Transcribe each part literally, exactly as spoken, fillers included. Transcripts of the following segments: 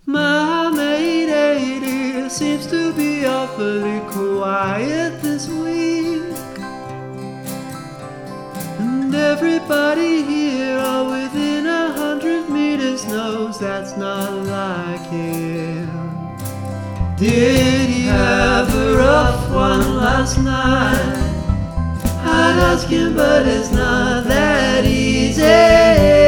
My maid lady seems to be awfully quiet this week, and everybody here or within a hundred meters knows that's not like him. Did he have a rough one last night? I'd ask him, but it's not that easy.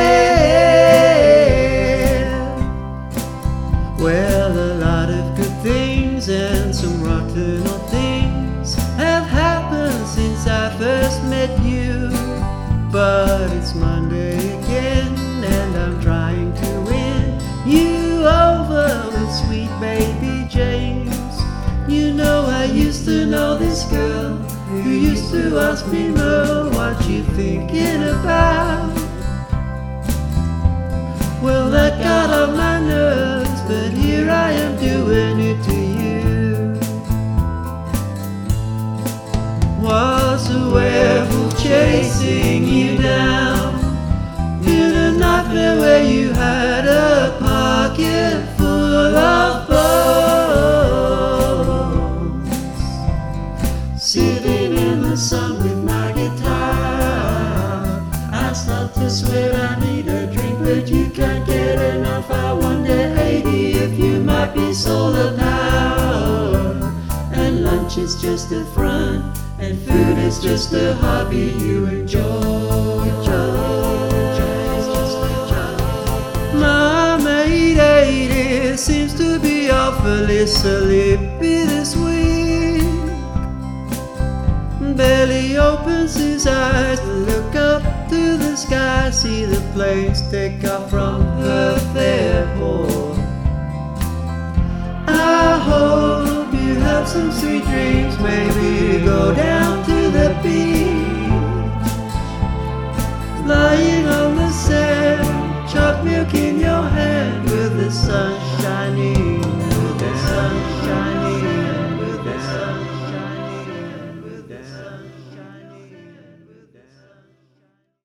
Well, a lot of good things and some rotten old things have happened since I first met you. But it's Monday again, and I'm trying to win you over with sweet baby James. You know, I used to know this girl who used to ask me, Merle, what you thinking about? Well, that got on my nerves, but here I am doing it to you. Was a werewolf chasing you down in a nightmare where you had a pocket full of bones? Sitting in the sun with my guitar, I start to swear I need a drink, but you can't get enough. I wonder, eighty, if you might be solar powered, and lunch is just a front, and food is just a hobby you enjoy. My maid lady seems to be awfully sleepy this week. Barely opens his eyes to look up to the sky, see the planes take off from Perth Airport. I hope you have some sweet dreams.